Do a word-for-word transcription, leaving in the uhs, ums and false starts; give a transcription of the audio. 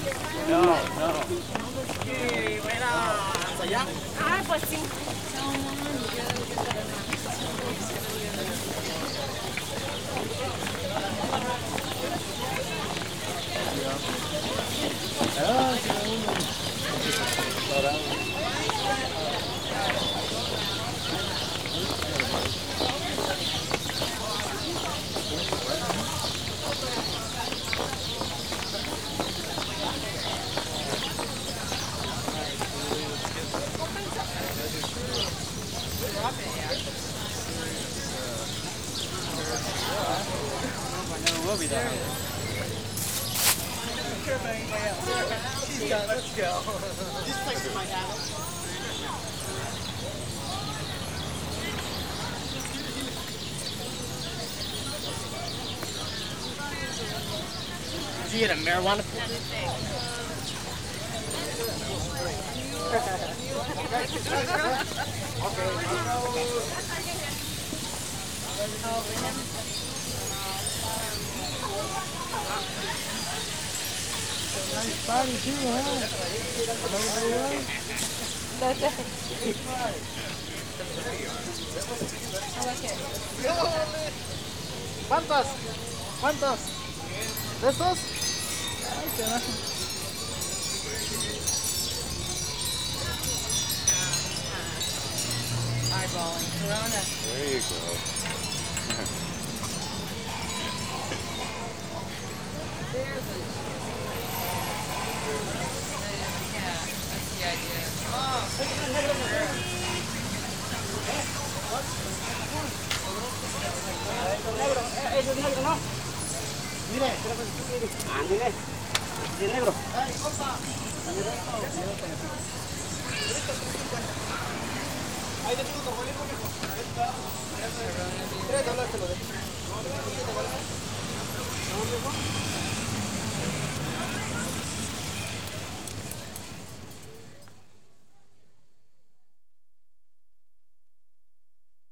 No, no. Sí, buena. ¿Hasta allá? Ah, pues sí. Ah, sí, uno. Dorado. We'll be done. She's done. Let's go. This place is my house. Did you get a marijuana? Nice party too, huh? ¿Cuántos? ¿Cuántos? ¿De estos? Ay, qué va. Eyeballing. Corona. There you go. There's a... Yeah, that's the idea. Oh, Negro, ese es negro, ¿no? Mire, ándale, de negro. Ay, compa. Ahí te tengo que poner porque tres dólares te lo dejo. ¿No,